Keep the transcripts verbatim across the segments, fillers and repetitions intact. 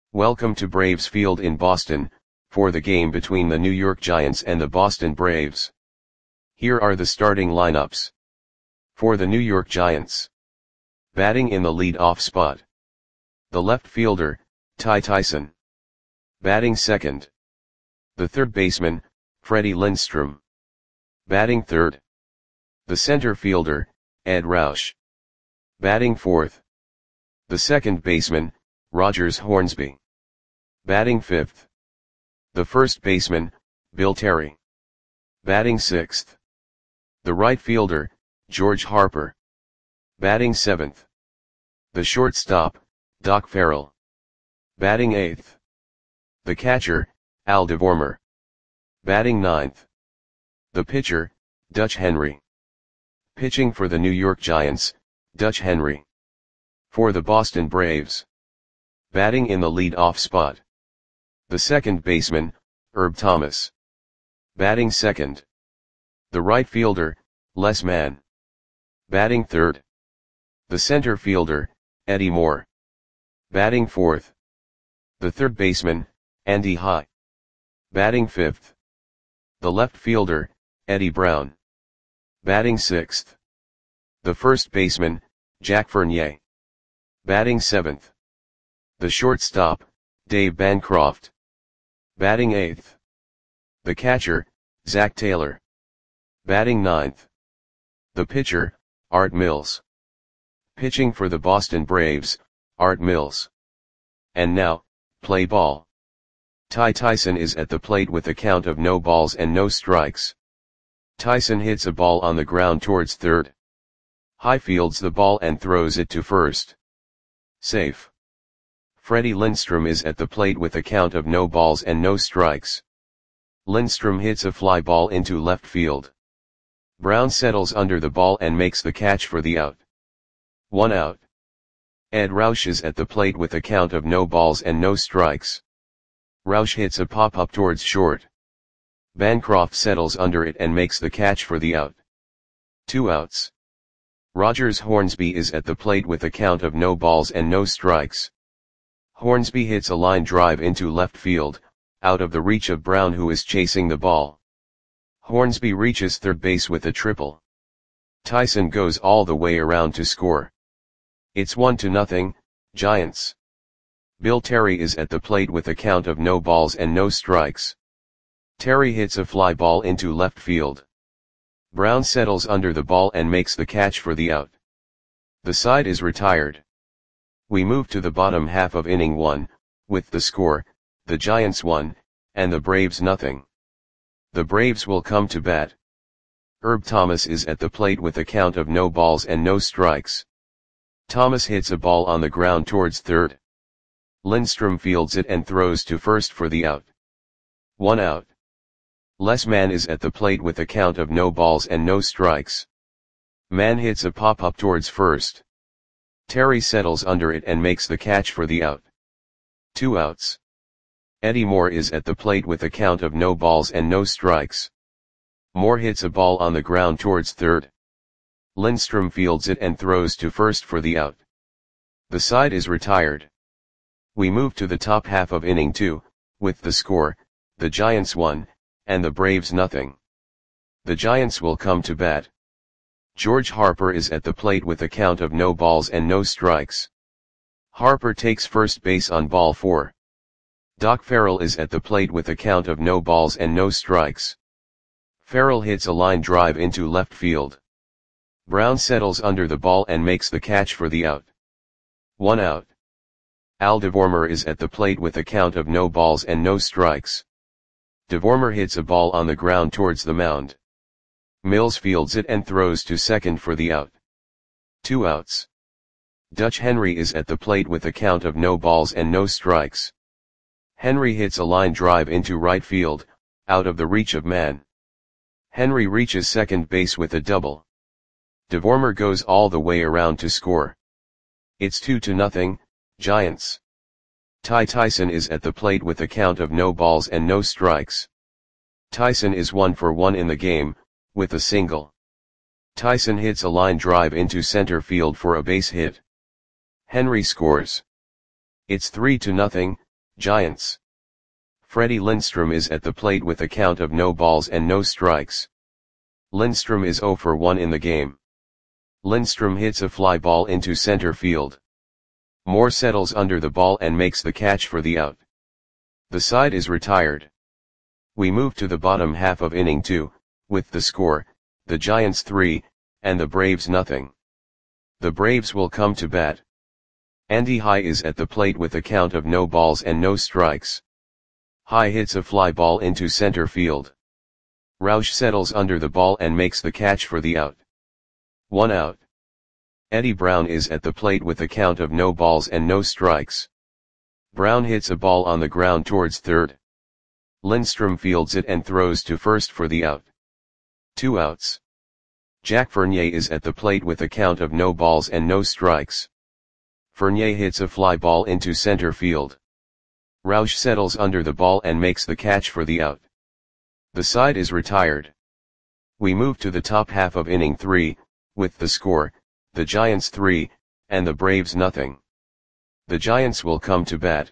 Welcome to Braves Field in Boston, for the game between the New York Giants and the Boston Braves. Here are the starting lineups. For the New York Giants. Batting in the lead-off spot. The left fielder, Ty Tyson. Batting second. The third baseman, Freddie Lindstrom. Batting third. The center fielder, Ed Roush. Batting fourth. The second baseman, Rogers Hornsby. Batting fifth. The first baseman, Bill Terry. Batting sixth. The right fielder, George Harper. Batting seventh. The shortstop, Doc Farrell. Batting eighth. The catcher, Al DeVormer. Batting ninth. The pitcher, Dutch Henry. Pitching for the New York Giants, Dutch Henry. For the Boston Braves. Batting in the lead-off spot. The second baseman, Herb Thomas. Batting second. The right fielder, Les Mann. Batting third. The center fielder, Eddie Moore. Batting fourth. The third baseman, Andy High. Batting fifth. The left fielder, Eddie Brown. Batting sixth. The first baseman, Jack Fournier. Batting seventh. The shortstop, Dave Bancroft. Batting eighth. The catcher, Zach Taylor. Batting ninth. The pitcher, Art Mills. Pitching for the Boston Braves, Art Mills. And now, play ball. Ty Tyson is at the plate with a count of no balls and no strikes. Tyson hits a ball on the ground towards third. High fields the ball and throws it to first. Safe. Freddie Lindstrom is at the plate with a count of no balls and no strikes. Lindstrom hits a fly ball into left field. Brown settles under the ball and makes the catch for the out. One out. Ed Roush is at the plate with a count of no balls and no strikes. Roush hits a pop-up towards short. Bancroft settles under it and makes the catch for the out. Two outs. Rogers Hornsby is at the plate with a count of no balls and no strikes. Hornsby hits a line drive into left field, out of the reach of Brown who is chasing the ball. Hornsby reaches third base with a triple. Tyson goes all the way around to score. It's one to nothing, Giants. Bill Terry is at the plate with a count of no balls and no strikes. Terry hits a fly ball into left field. Brown settles under the ball and makes the catch for the out. The side is retired. We move to the bottom half of inning one, with the score, the Giants one, and the Braves nothing. The Braves will come to bat. Herb Thomas is at the plate with a count of no balls and no strikes. Thomas hits a ball on the ground towards third. Lindstrom fields it and throws to first for the out. One out. Les Mann is at the plate with a count of no balls and no strikes. Mann hits a pop-up towards first. Terry settles under it and makes the catch for the out. Two outs. Eddie Moore is at the plate with a count of no balls and no strikes. Moore hits a ball on the ground towards third. Lindstrom fields it and throws to first for the out. The side is retired. We move to the top half of inning two, with the score, the Giants one, and the Braves nothing. The Giants will come to bat. George Harper is at the plate with a count of no balls and no strikes. Harper takes first base on ball four. Doc Farrell is at the plate with a count of no balls and no strikes. Farrell hits a line drive into left field. Brown settles under the ball and makes the catch for the out. One out. Al DeVormer is at the plate with a count of no balls and no strikes. DeVormer hits a ball on the ground towards the mound. Mills fields it and throws to second for the out. Two outs. Dutch Henry is at the plate with a count of no balls and no strikes. Henry hits a line drive into right field, out of the reach of Mann. Henry reaches second base with a double. DeVormer goes all the way around to score. It's two to nothing, Giants. Ty Tyson is at the plate with a count of no balls and no strikes. Tyson is one for one in the game, with a single. Tyson hits a line drive into center field for a base hit. Henry scores. It's three to nothing, Giants. Freddie Lindstrom is at the plate with a count of no balls and no strikes. Lindstrom is zero for one in the game. Lindstrom hits a fly ball into center field. Moore settles under the ball and makes the catch for the out. The side is retired. We move to the bottom half of inning two, with the score, the Giants three, and the Braves nothing. The Braves will come to bat. Andy High is at the plate with a count of no balls and no strikes. High hits a fly ball into center field. Roush settles under the ball and makes the catch for the out. One out. Eddie Brown is at the plate with a count of no balls and no strikes. Brown hits a ball on the ground towards third. Lindstrom fields it and throws to first for the out. Two outs. Jack Fournier is at the plate with a count of no balls and no strikes. Fournier hits a fly ball into center field. Roush settles under the ball and makes the catch for the out. The side is retired. We move to the top half of inning three, with the score, the Giants three, and the Braves nothing. The Giants will come to bat.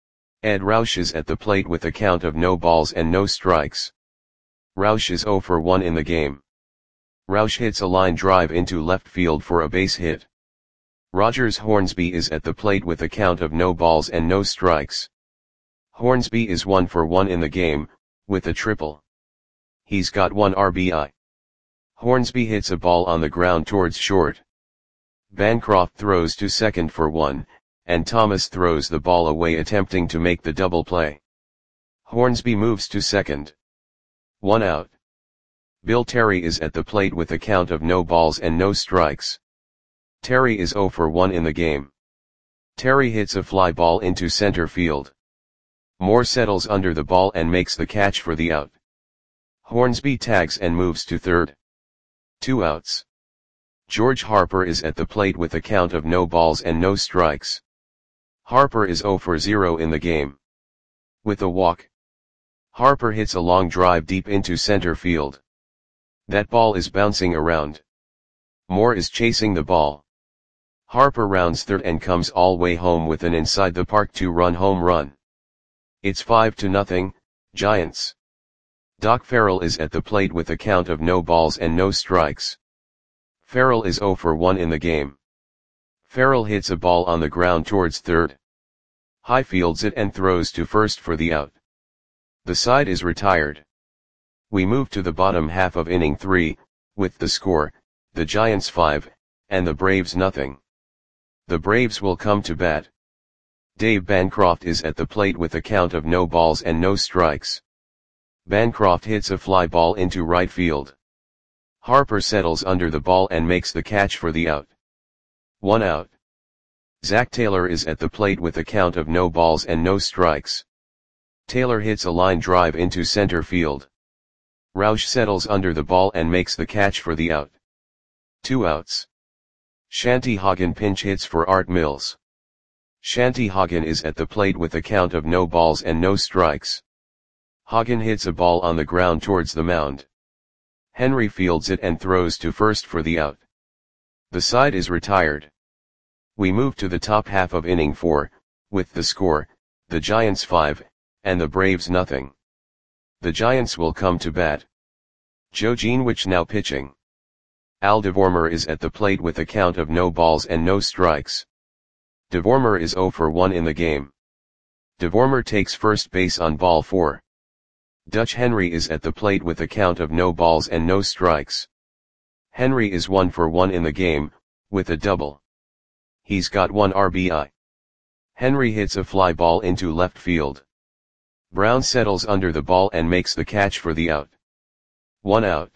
Ed Roush is at the plate with a count of no balls and no strikes. Roush is zero for one in the game. Roush hits a line drive into left field for a base hit. Rogers Hornsby is at the plate with a count of no balls and no strikes. Hornsby is one for one in the game, with a triple. He's got one R B I. Hornsby hits a ball on the ground towards short. Bancroft throws to second for one, and Thomas throws the ball away attempting to make the double play. Hornsby moves to second. One out. Bill Terry is at the plate with a count of no balls and no strikes. Terry is zero for one in the game. Terry hits a fly ball into center field. Moore settles under the ball and makes the catch for the out. Hornsby tags and moves to third. Two outs. George Harper is at the plate with a count of no balls and no strikes. Harper is zero for zero in the game. With a walk. Harper hits a long drive deep into center field. That ball is bouncing around. Moore is chasing the ball. Harper rounds third and comes all way home with an inside the park two-run home run. It's five to nothing, Giants. Doc Farrell is at the plate with a count of no balls and no strikes. Farrell is zero for one in the game. Farrell hits a ball on the ground towards third. High fields it and throws to first for the out. The side is retired. We move to the bottom half of inning three, with the score, the Giants five, and the Braves nothing. The Braves will come to bat. Dave Bancroft is at the plate with a count of no balls and no strikes. Bancroft hits a fly ball into right field. Harper settles under the ball and makes the catch for the out. One out. Zach Taylor is at the plate with a count of no balls and no strikes. Taylor hits a line drive into center field. Roush settles under the ball and makes the catch for the out. Two outs. Shanty Hagen pinch hits for Art Mills. Shanty Hagen is at the plate with a count of no balls and no strikes. Hagen hits a ball on the ground towards the mound. Henry fields it and throws to first for the out. The side is retired. We move to the top half of inning four, with the score, the Giants five, and the Braves nothing. The Giants will come to bat. Joe Geenwich now pitching. Al DeVormer is at the plate with a count of no balls and no strikes. DeVormer is zero for one in the game. DeVormer takes first base on ball four. Dutch Henry is at the plate with a count of no balls and no strikes. Henry is one for one in the game, with a double. He's got one R B I. Henry hits a fly ball into left field. Brown settles under the ball and makes the catch for the out. One out.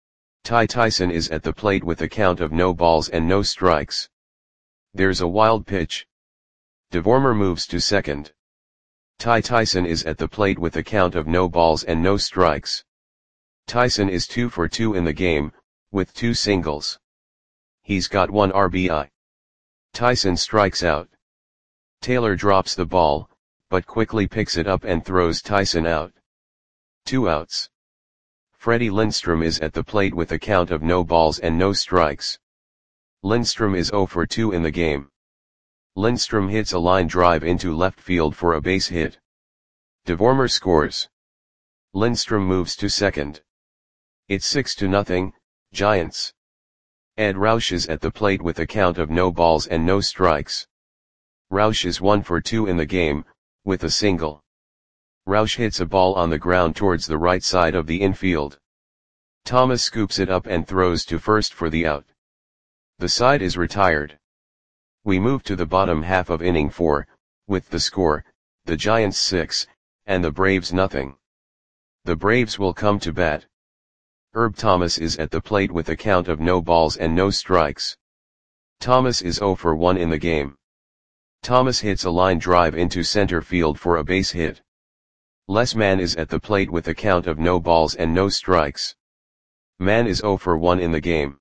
Ty Tyson is at the plate with a count of no balls and no strikes. There's a wild pitch. DeVormer moves to second. Ty Tyson is at the plate with a count of no balls and no strikes. Tyson is two for two in the game, with two singles. He's got one R B I. Tyson strikes out. Taylor drops the ball, but quickly picks it up and throws Tyson out. Two outs. Freddie Lindstrom is at the plate with a count of no balls and no strikes. Lindstrom is zero for two in the game. Lindstrom hits a line drive into left field for a base hit. Dvormer scores. Lindstrom moves to second. It's six to nothing, Giants. Ed Roush is at the plate with a count of no balls and no strikes. Roush is one for two in the game, with a single. Roush hits a ball on the ground towards the right side of the infield. Thomas scoops it up and throws to first for the out. The side is retired. We move to the bottom half of inning four, with the score, the Giants six, and the Braves nothing. The Braves will come to bat. Herb Thomas is at the plate with a count of no balls and no strikes. Thomas is zero for one in the game. Thomas hits a line drive into center field for a base hit. Les Mann is at the plate with a count of no balls and no strikes. Mann is zero for one in the game.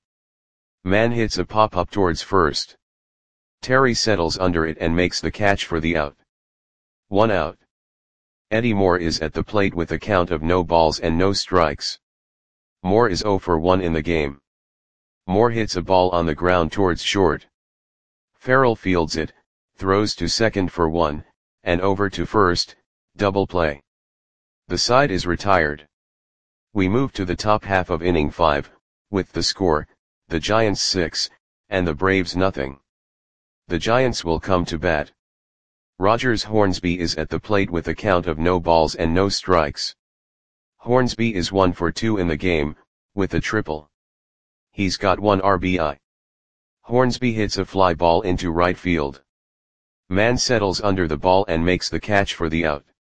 Mann hits a pop-up towards first. Terry settles under it and makes the catch for the out. One out. Eddie Moore is at the plate with a count of no balls and no strikes. Moore is zero for one in the game. Moore hits a ball on the ground towards short. Farrell fields it, throws to second for one, and over to first, double play. The side is retired. We move to the top half of inning five, with the score, the Giants six, and the Braves nothing. The Giants will come to bat. Rogers Hornsby is at the plate with a count of no balls and no strikes. Hornsby is one for two in the game, with a triple. He's got one R B I. Hornsby hits a fly ball into right field. Mann settles under the ball and makes the catch for the out.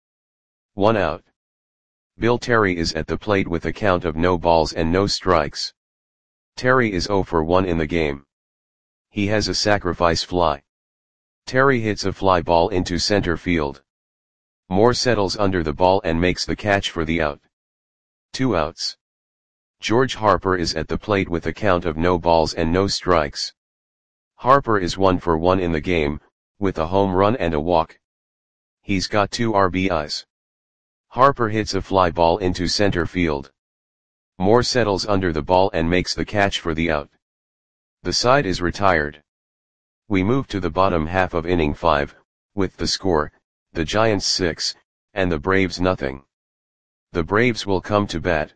One out. Bill Terry is at the plate with a count of no balls and no strikes. Terry is zero for one in the game. He has a sacrifice fly. Terry hits a fly ball into center field. Moore settles under the ball and makes the catch for the out. Two outs. George Harper is at the plate with a count of no balls and no strikes. Harper is one for one in the game, with a home run and a walk. He's got two R B Is. Harper hits a fly ball into center field. Moore settles under the ball and makes the catch for the out. The side is retired. We move to the bottom half of inning five, with the score, the Giants six, and the Braves nothing. The Braves will come to bat.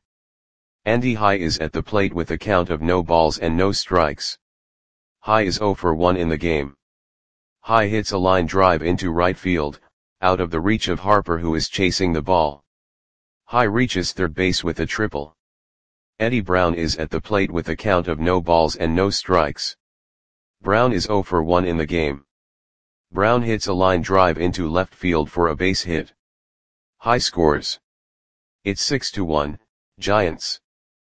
Andy High is at the plate with a count of no balls and no strikes. High is zero for one in the game. High hits a line drive into right field, out of the reach of Harper who is chasing the ball. High reaches third base with a triple. Eddie Brown is at the plate with a count of no balls and no strikes. Brown is zero for one in the game. Brown hits a line drive into left field for a base hit. High scores. It's six to one, Giants.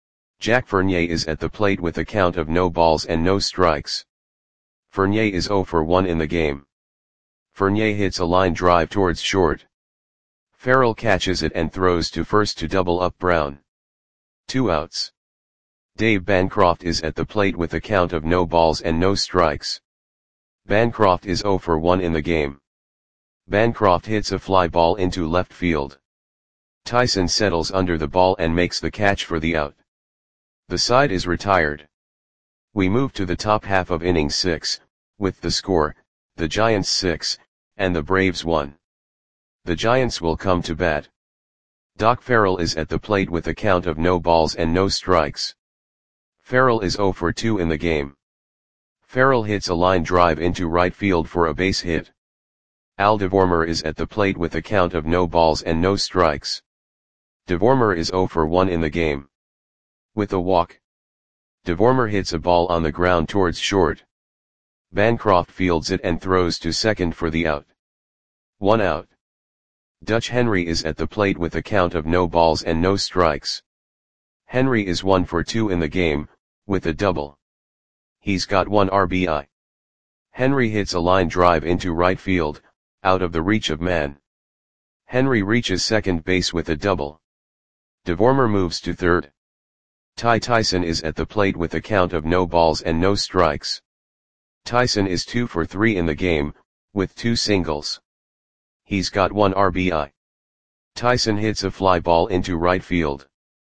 Jack Fournier is at the plate with a count of no balls and no strikes. Fournier is zero for one in the game. Fournier hits a line drive towards short. Farrell catches it and throws to first to double up Brown. Two outs. Dave Bancroft is at the plate with a count of no balls and no strikes. Bancroft is zero for one in the game. Bancroft hits a fly ball into left field. Tyson settles under the ball and makes the catch for the out. The side is retired. We move to the top half of inning six, with the score, the Giants six, and the Braves one. The Giants will come to bat. Doc Farrell is at the plate with a count of no balls and no strikes. Farrell is zero for two in the game. Farrell hits a line drive into right field for a base hit. Al Dvormer is at the plate with a count of no balls and no strikes. Dvormer is zero for one in the game. With a walk. Dvormer hits a ball on the ground towards short. Bancroft fields it and throws to second for the out. One out. Dutch Henry is at the plate with a count of no balls and no strikes. Henry is one for two in the game, with a double. He's got one R B I. Henry hits a line drive into right field, out of the reach of Mann. Henry reaches second base with a double. Dvormer moves to third. Ty Tyson is at the plate with a count of no balls and no strikes. Tyson is two for three in the game, with two singles. He's got one R B I. Tyson hits a fly ball into right field.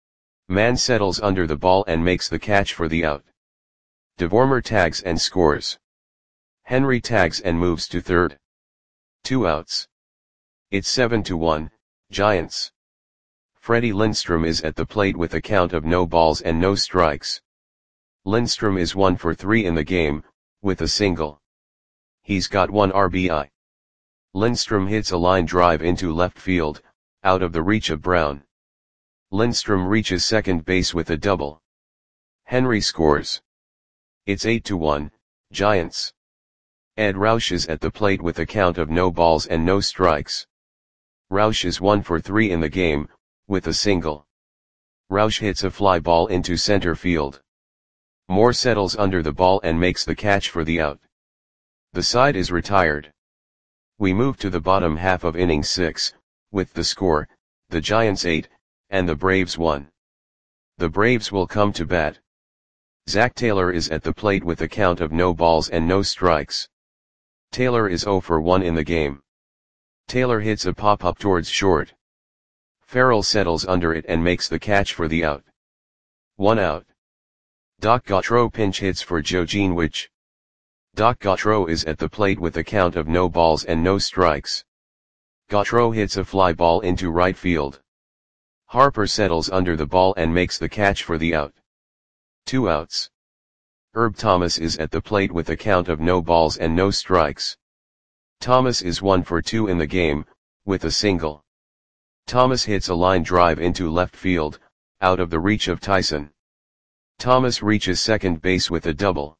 Mann settles under the ball and makes the catch for the out. Dvormer tags and scores. Henry tags and moves to third. Two outs. It's seven to one, Giants. Freddie Lindstrom is at the plate with a count of no balls and no strikes. Lindstrom is one for three in the game, with a single. He's got one R B I. Lindstrom hits a line drive into left field, out of the reach of Brown. Lindstrom reaches second base with a double. Henry scores. It's eight to one, Giants. Ed Roush is at the plate with a count of no balls and no strikes. Roush is one for three in the game, with a single. Roush hits a fly ball into center field. Moore settles under the ball and makes the catch for the out. The side is retired. We move to the bottom half of inning six, with the score, the Giants eight, and the Braves one. The Braves will come to bat. Zach Taylor is at the plate with a count of no balls and no strikes. Taylor is zero for one in the game. Taylor hits a pop-up towards short. Farrell settles under it and makes the catch for the out. One out. Doc Gautreaux pinch hits for Joe Greenwich. Doc Gautreaux is at the plate with a count of no balls and no strikes. Gautreaux hits a fly ball into right field. Harper settles under the ball and makes the catch for the out. Two outs. Herb Thomas is at the plate with a count of no balls and no strikes. Thomas is one for two in the game, with a single. Thomas hits a line drive into left field, out of the reach of Tyson. Thomas reaches second base with a double.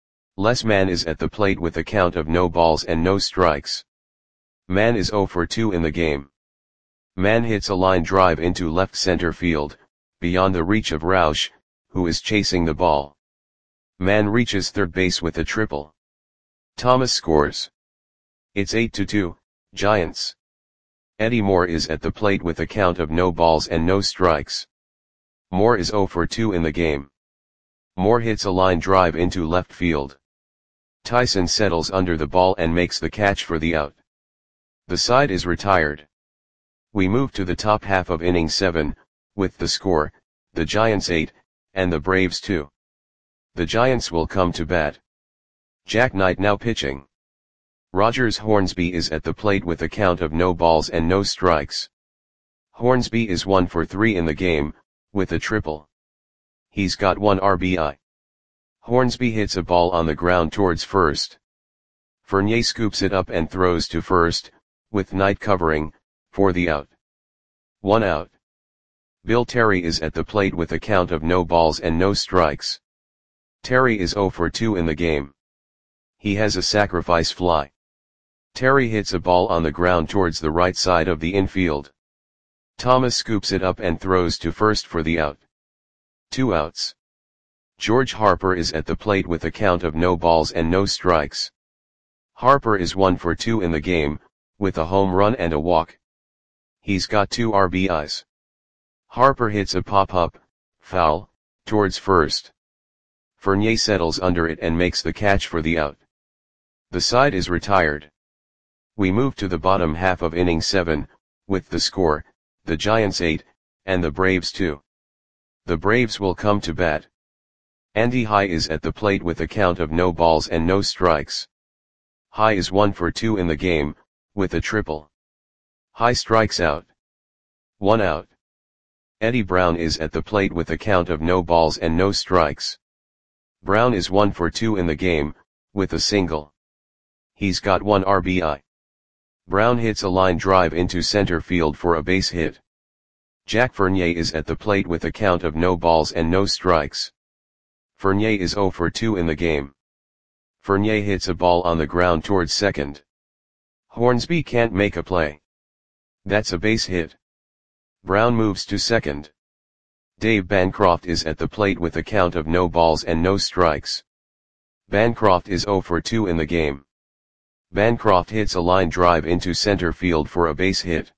Les Mann is at the plate with a count of no balls and no strikes. Mann is zero for two in the game. Mann hits a line drive into left center field, beyond the reach of Roush, who is chasing the ball. Mann reaches third base with a triple. Thomas scores. It's eight to two, Giants. Eddie Moore is at the plate with a count of no balls and no strikes. Moore is zero for two in the game. Moore hits a line drive into left field. Tyson settles under the ball and makes the catch for the out. The side is retired. We move to the top half of inning seven, with the score, the Giants eight, and the Braves two. The Giants will come to bat. Jack Knight now pitching. Rogers Hornsby is at the plate with a count of no balls and no strikes. Hornsby is one for three in the game, with a triple. He's got one R B I. Hornsby hits a ball on the ground towards first. Fournier scoops it up and throws to first, with Knight covering, for the out. One out. Bill Terry is at the plate with a count of no balls and no strikes. Terry is zero for two in the game. He has a sacrifice fly. Terry hits a ball on the ground towards the right side of the infield. Thomas scoops it up and throws to first for the out. Two outs. George Harper is at the plate with a count of no balls and no strikes. Harper is one for two in the game, with a home run and a walk. He's got two R B Is. Harper hits a pop-up, foul, towards first. Fournier settles under it and makes the catch for the out. The side is retired. We move to the bottom half of inning seven, with the score, the Giants eight, and the Braves two. The Braves will come to bat. Andy High is at the plate with a count of no balls and no strikes. High is one for two in the game, with a triple. High strikes out. One out. Eddie Brown is at the plate with a count of no balls and no strikes. Brown is one for two in the game, with a single. He's got one R B I. Brown hits a line drive into center field for a base hit. Jack Fournier is at the plate with a count of no balls and no strikes. Fournier is zero for two in the game. Fournier hits a ball on the ground towards second. Hornsby can't make a play. That's a base hit. Brown moves to second. Dave Bancroft is at the plate with a count of no balls and no strikes. Bancroft is zero for two in the game. Bancroft hits a line drive into center field for a base hit.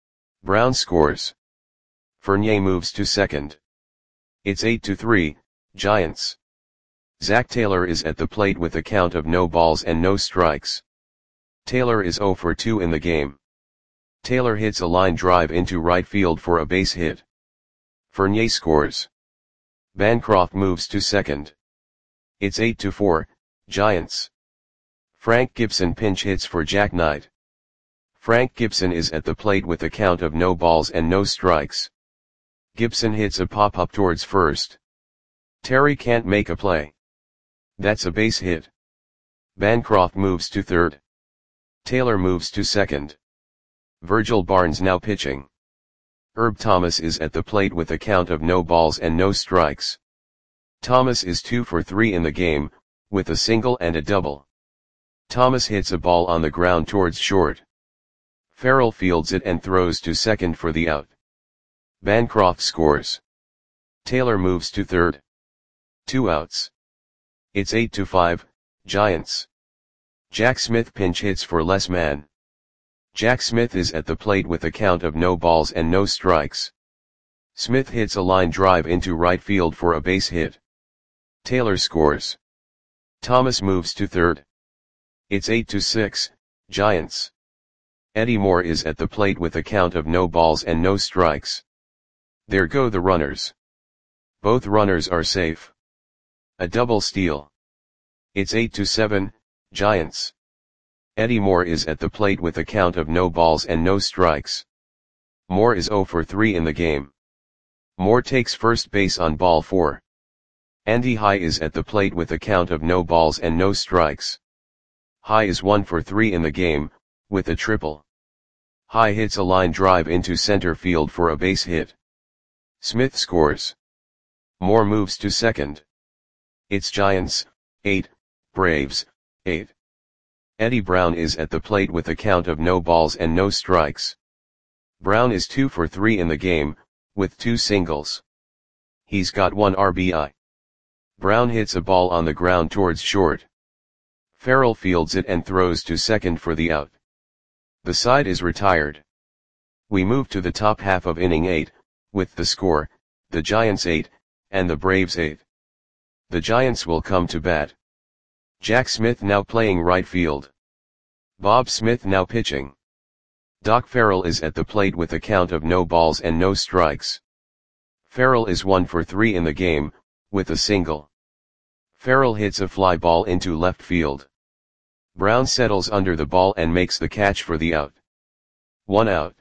Brown scores. Fournier moves to second. It's eight to three, Giants. Zach Taylor is at the plate with a count of no balls and no strikes. Taylor is zero for two in the game. Taylor hits a line drive into right field for a base hit. Fournier scores. Bancroft moves to second. It's eight to four, Giants. Frank Gibson pinch hits for Jack Knight. Frank Gibson is at the plate with a count of no balls and no strikes. Gibson hits a pop-up towards first. Terry can't make a play. That's a base hit. Bancroft moves to third. Taylor moves to second. Virgil Barnes now pitching. Herb Thomas is at the plate with a count of no balls and no strikes. Thomas is two for three in the game, with a single and a double. Thomas hits a ball on the ground towards short. Farrell fields it and throws to second for the out. Bancroft scores. Taylor moves to third. Two outs. It's eight to five, Giants. Jack Smith pinch hits for Les Mann. Jack Smith is at the plate with a count of no balls and no strikes. Smith hits a line drive into right field for a base hit. Taylor scores. Thomas moves to third. It's eight to six, Giants. Eddie Moore is at the plate with a count of no balls and no strikes. There go the runners. Both runners are safe. A double steal. It's eight to seven, Giants. Eddie Moore is at the plate with a count of no balls and no strikes. Moore is zero for three in the game. Moore takes first base on ball four. Andy High is at the plate with a count of no balls and no strikes. High is one for three in the game, with a triple. High hits a line drive into center field for a base hit. Smith scores. Moore moves to second. It's Giants, eight, Braves, eight. Eddie Brown is at the plate with a count of no balls and no strikes. Brown is two for three in the game, with two singles. He's got one R B I. Brown hits a ball on the ground towards short. Farrell fields it and throws to second for the out. The side is retired. We move to the top half of inning eight, with the score, the Giants eight, and the Braves eight. The Giants will come to bat. Jack Smith now playing right field. Bob Smith now pitching. Doc Farrell is at the plate with a count of no balls and no strikes. Farrell is one for three in the game, with a single. Farrell hits a fly ball into left field. Brown settles under the ball and makes the catch for the out. One out.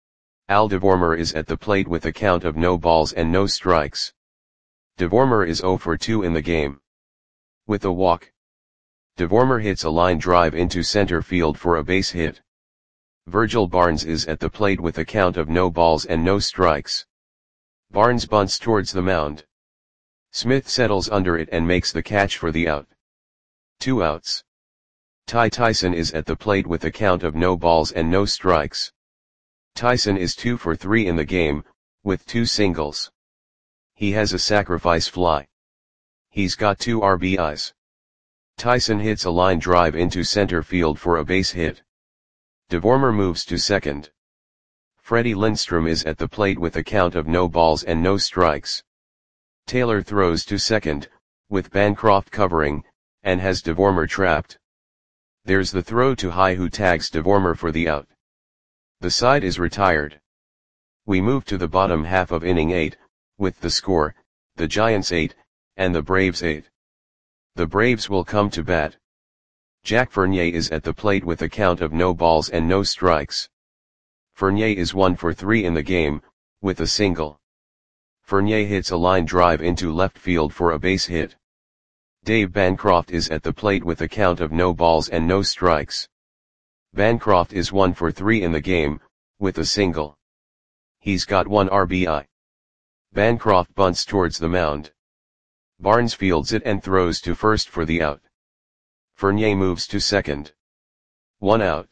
Al DeVormer is at the plate with a count of no balls and no strikes. DeVormer is zero for two in the game. With a walk. DeVormer hits a line drive into center field for a base hit. Virgil Barnes is at the plate with a count of no balls and no strikes. Barnes bunts towards the mound. Smith settles under it and makes the catch for the out. Two outs. Ty Tyson is at the plate with a count of no balls and no strikes. Tyson is two for three in the game, with two singles. He has a sacrifice fly. He's got two R B Is. Tyson hits a line drive into center field for a base hit. DeVormer moves to second. Freddie Lindstrom is at the plate with a count of no balls and no strikes. Taylor throws to second, with Bancroft covering, and has DeVormer trapped. There's the throw to High, who tags DeVormer for the out. The side is retired. We move to the bottom half of inning eight, with the score, the Giants eight, and the Braves eight. The Braves will come to bat. Jack Fournier is at the plate with a count of no balls and no strikes. Fournier is one for three in the game, with a single. Fournier hits a line drive into left field for a base hit. Dave Bancroft is at the plate with a count of no balls and no strikes. Bancroft is one for three in the game, with a single. He's got one R B I. Bancroft bunts towards the mound. Barnes fields it and throws to first for the out. Fournier moves to second. One out.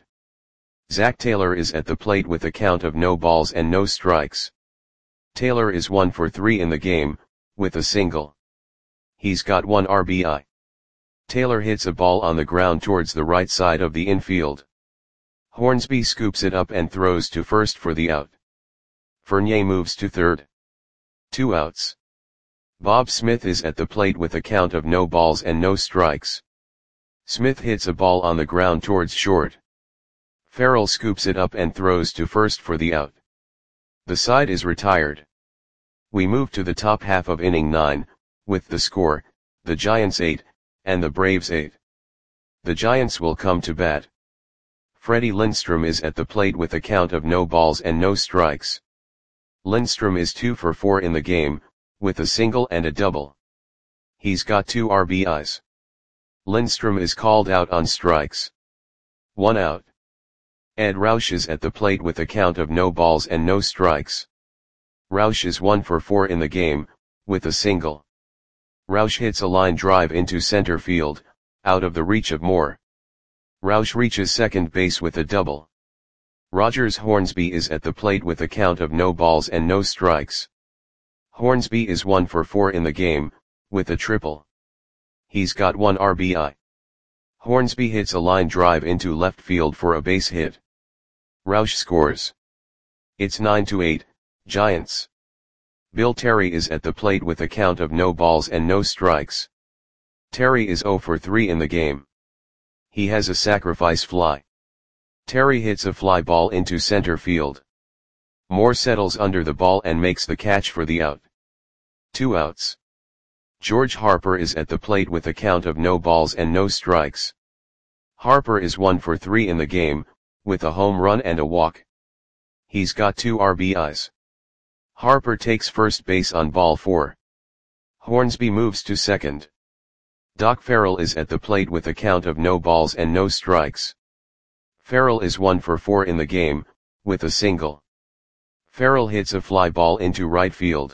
Zach Taylor is at the plate with a count of no balls and no strikes. Taylor is one for three in the game, with a single. He's got one R B I. Taylor hits a ball on the ground towards the right side of the infield. Hornsby scoops it up and throws to first for the out. Fournier moves to third. Two outs. Bob Smith is at the plate with a count of no balls and no strikes. Smith hits a ball on the ground towards short. Farrell scoops it up and throws to first for the out. The side is retired. We move to the top half of inning nine, with the score, the Giants eight, and the Braves eight. The Giants will come to bat. Freddie Lindstrom is at the plate with a count of no balls and no strikes. Lindstrom is two for four in the game, with a single and a double. He's got two R B Is. Lindstrom is called out on strikes. One out. Ed Roush is at the plate with a count of no balls and no strikes. Roush is one for four in the game, with a single. Roush hits a line drive into center field, out of the reach of Moore. Roush reaches second base with a double. Rogers Hornsby is at the plate with a count of no balls and no strikes. Hornsby is one for four in the game, with a triple. He's got one R B I. Hornsby hits a line drive into left field for a base hit. Roush scores. It's nine to eight, Giants. Bill Terry is at the plate with a count of no balls and no strikes. Terry is zero for three in the game. He has a sacrifice fly. Terry hits a fly ball into center field. Moore settles under the ball and makes the catch for the out. Two outs. George Harper is at the plate with a count of no balls and no strikes. Harper is one for three in the game, with a home run and a walk. He's got two R B Is. Harper takes first base on ball four. Hornsby moves to second. Doc Farrell is at the plate with a count of no balls and no strikes. Farrell is one for four in the game, with a single. Farrell hits a fly ball into right field.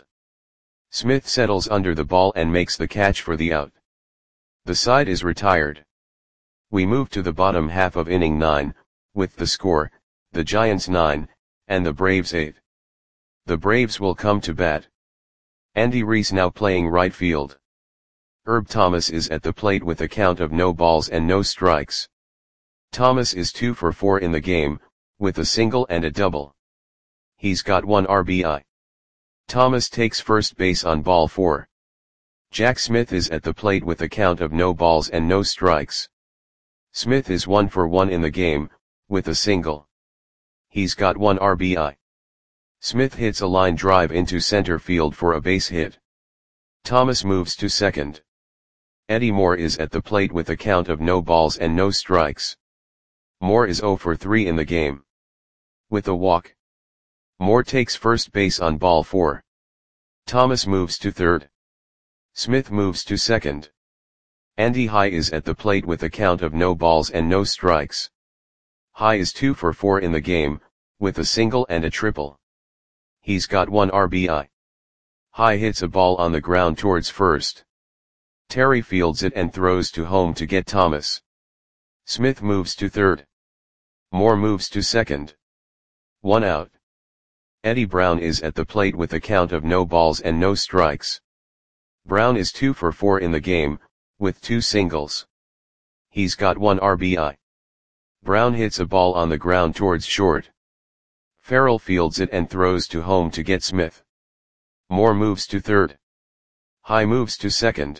Smith settles under the ball and makes the catch for the out. The side is retired. We move to the bottom half of inning nine, with the score, the Giants nine, and the Braves eight. The Braves will come to bat. Andy Reese now playing right field. Herb Thomas is at the plate with a count of no balls and no strikes. Thomas is two for four in the game, with a single and a double. He's got one R B I. Thomas takes first base on ball four. Jack Smith is at the plate with a count of no balls and no strikes. Smith is one for one in the game, with a single. He's got one R B I. Smith hits a line drive into center field for a base hit. Thomas moves to second. Eddie Moore is at the plate with a count of no balls and no strikes. Moore is zero for three in the game. With a walk. Moore takes first base on ball four. Thomas moves to third. Smith moves to second. Andy High is at the plate with a count of no balls and no strikes. High is two for four in the game, with a single and a triple. He's got one R B I. High hits a ball on the ground towards first. Terry fields it and throws to home to get Thomas. Smith moves to third. Moore moves to second. One out. Eddie Brown is at the plate with a count of no balls and no strikes. Brown is two for four in the game, with two singles. He's got one R B I. Brown hits a ball on the ground towards short. Farrell fields it and throws to home to get Smith. Moore moves to third. High moves to second.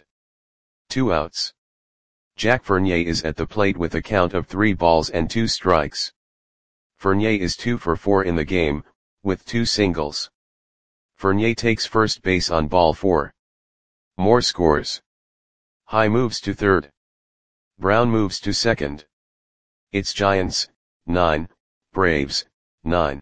Two outs. Jack Fournier is at the plate with a count of three balls and two strikes. Fournier is two for four in the game, with two singles. Fournier takes first base on ball four. Moore scores. High moves to third. Brown moves to second. It's Giants, nine, Braves, nine.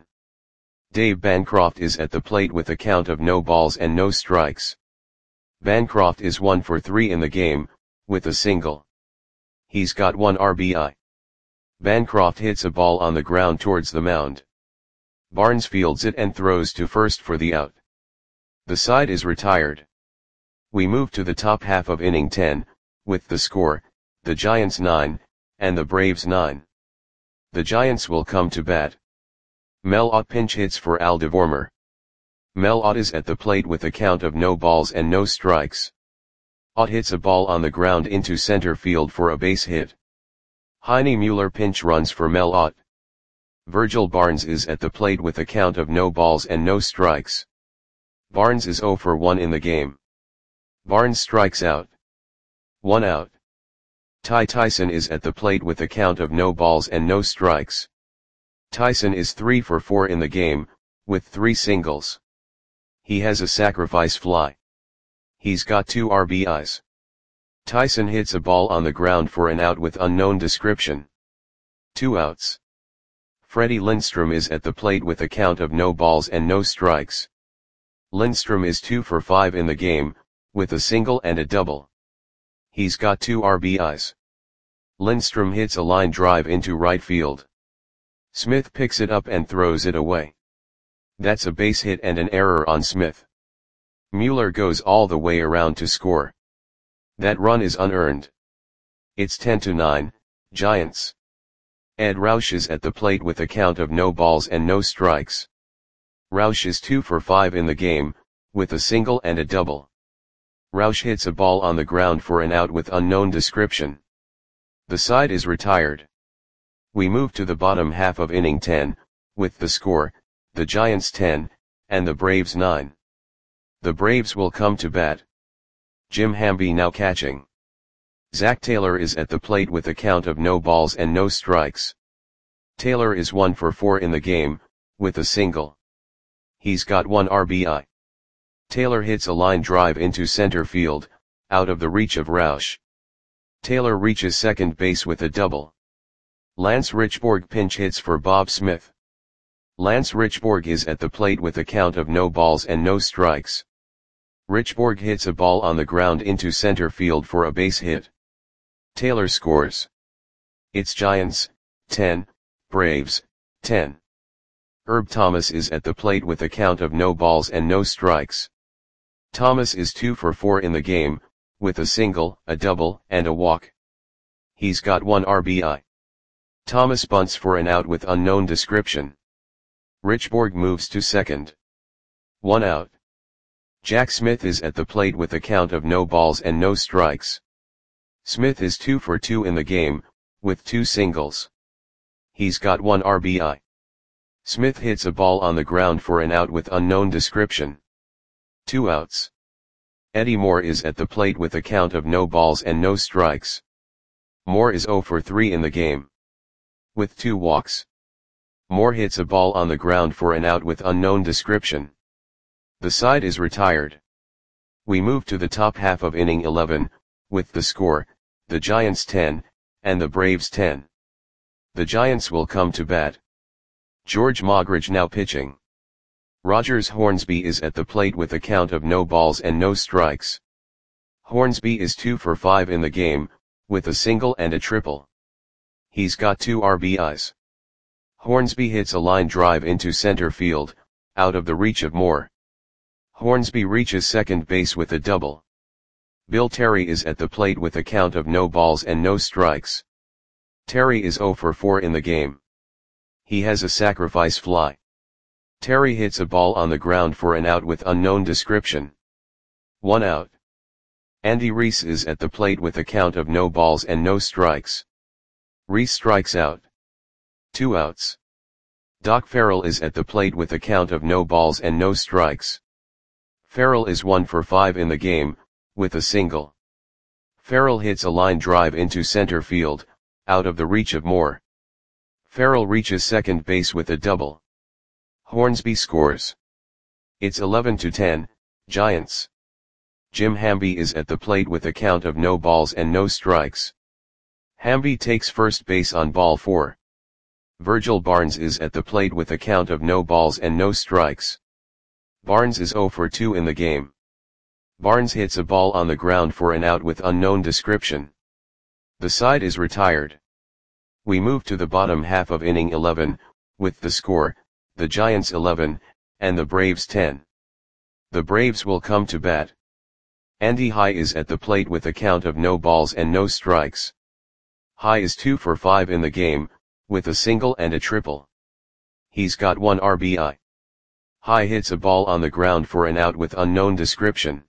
Dave Bancroft is at the plate with a count of no balls and no strikes. Bancroft is one for three in the game, with a single. He's got one R B I. Bancroft hits a ball on the ground towards the mound. Barnes fields it and throws to first for the out. The side is retired. We move to the top half of inning ten, with the score, the Giants nine, and the Braves nine. The Giants will come to bat. Mel Ott pinch hits for Al DeVormer. Mel Ott is at the plate with a count of no balls and no strikes. Ott hits a ball on the ground into center field for a base hit. Heine Mueller pinch runs for Mel Ott. Virgil Barnes is at the plate with a count of no balls and no strikes. Barnes is zero for one in the game. Barnes strikes out. One out. Ty Tyson is at the plate with a count of no balls and no strikes. Tyson is three for four in the game, with three singles. He has a sacrifice fly. He's got two R B Is. Tyson hits a ball on the ground for an out with unknown description. Two outs. Freddie Lindstrom is at the plate with a count of no balls and no strikes. Lindstrom is two for five in the game, with a single and a double. He's got two R B Is. Lindstrom hits a line drive into right field. Smith picks it up and throws it away. That's a base hit and an error on Smith. Mueller goes all the way around to score. That run is unearned. It's ten to nine, Giants. Ed Roush is at the plate with a count of no balls and no strikes. Roush is two for five in the game, with a single and a double. Roush hits a ball on the ground for an out with unknown description. The side is retired. We move to the bottom half of inning ten, with the score, the Giants ten, and the Braves nine. The Braves will come to bat. Jim Hamby now catching. Zach Taylor is at the plate with a count of no balls and no strikes. Taylor is one for four in the game, with a single. He's got one R B I. Taylor hits a line drive into center field, out of the reach of Roush. Taylor reaches second base with a double. Lance Richborg pinch hits for Bob Smith. Lance Richborg is at the plate with a count of no balls and no strikes. Richborg hits a ball on the ground into center field for a base hit. Taylor scores. It's Giants, ten, Braves, ten. Herb Thomas is at the plate with a count of no balls and no strikes. Thomas is two for four in the game, with a single, a double, and a walk. He's got one R B I. Thomas bunts for an out with unknown description. Richborg moves to second. One out. Jack Smith is at the plate with a count of no balls and no strikes. Smith is two for two in the game, with two singles. He's got one R B I. Smith hits a ball on the ground for an out with unknown description. Two outs. Eddie Moore is at the plate with a count of no balls and no strikes. Moore is zero for three in the game, with two walks. Moore hits a ball on the ground for an out with unknown description. The side is retired. We move to the top half of inning eleven, with the score, the Giants ten, and the Braves ten. The Giants will come to bat. George Mogridge now pitching. Rogers Hornsby is at the plate with a count of no balls and no strikes. Hornsby is two for five in the game, with a single and a triple. He's got two R B Is. Hornsby hits a line drive into center field, out of the reach of Moore. Hornsby reaches second base with a double. Bill Terry is at the plate with a count of no balls and no strikes. Terry is zero for four in the game. He has a sacrifice fly. Terry hits a ball on the ground for an out with unknown description. One out. Andy Reese is at the plate with a count of no balls and no strikes. Reese strikes out. Two outs. Doc Farrell is at the plate with a count of no balls and no strikes. Farrell is one for five in the game, with a single. Farrell hits a line drive into center field, out of the reach of Moore. Farrell reaches second base with a double. Hornsby scores. It's eleven to ten, Giants. Jim Hamby is at the plate with a count of no balls and no strikes. Hamby takes first base on ball four. Virgil Barnes is at the plate with a count of no balls and no strikes. Barnes is zero for two in the game. Barnes hits a ball on the ground for an out with unknown description. The side is retired. We move to the bottom half of inning eleven, with the score, the Giants eleven, and the Braves ten. The Braves will come to bat. Andy High is at the plate with a count of no balls and no strikes. High is two for five in the game, with a single and a triple. He's got one R B I. High hits a ball on the ground for an out with unknown description.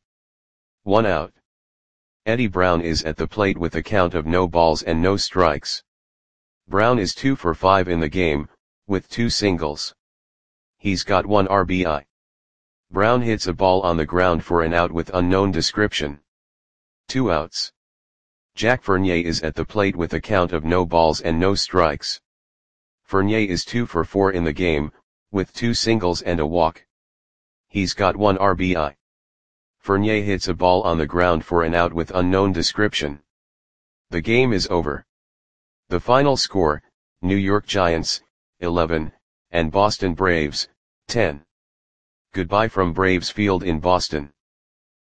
One out. Eddie Brown is at the plate with a count of no balls and no strikes. Brown is two for five in the game, with two singles. He's got one R B I. Brown hits a ball on the ground for an out with unknown description. Two outs. Jack Fournier is at the plate with a count of no balls and no strikes. Fournier is two for four in the game, with two singles and a walk. He's got one R B I. Fournier hits a ball on the ground for an out with unknown description. The game is over. The final score, New York Giants, eleven, and Boston Braves, ten. Goodbye from Braves Field in Boston.